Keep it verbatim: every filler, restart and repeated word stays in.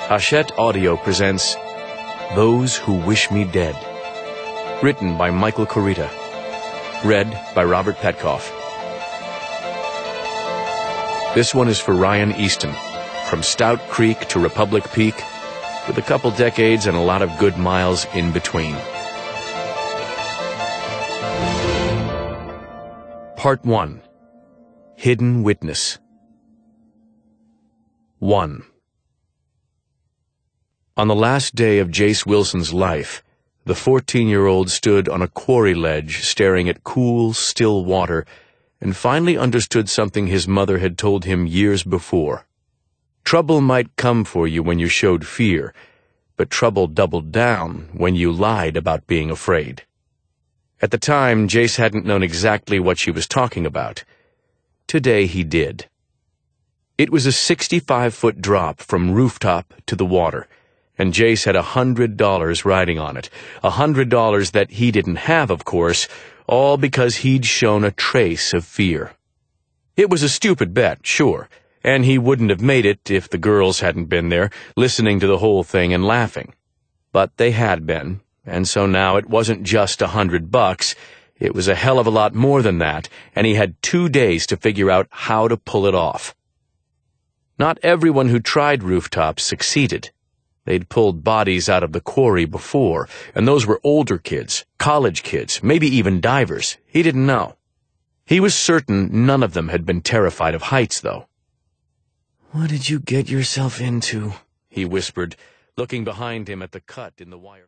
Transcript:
Hachette Audio presents Those Who Wish Me Dead. Written by Michael Kurita. Read by Robert Petkoff. This one is for Ryan Easton, from Stout Creek to Republic Peak, with a couple decades and a lot of good miles in between. Part one. Hidden Witness. one. On the last day of Jace Wilson's life, the fourteen-year-old stood on a quarry ledge staring at cool, still water and finally understood something his mother had told him years before. Trouble might come for you when you showed fear, but trouble doubled down when you lied about being afraid. At the time, Jace hadn't known exactly what she was talking about. Today he did. It was a sixty-five-foot drop from rooftop to the water, and Jace had a hundred dollars riding on it, a hundred dollars that he didn't have, of course, all because he'd shown a trace of fear. It was a stupid bet, sure, and he wouldn't have made it if the girls hadn't been there, listening to the whole thing and laughing. But they had been, and so now it wasn't just a hundred bucks, it was a hell of a lot more than that, and he had two days to figure out how to pull it off. Not everyone who tried rooftops succeeded. They'd pulled bodies out of the quarry before, and those were older kids, college kids, maybe even divers. He didn't know. He was certain none of them had been terrified of heights, though. "What did you get yourself into?" he whispered, looking behind him at the cut in the wire.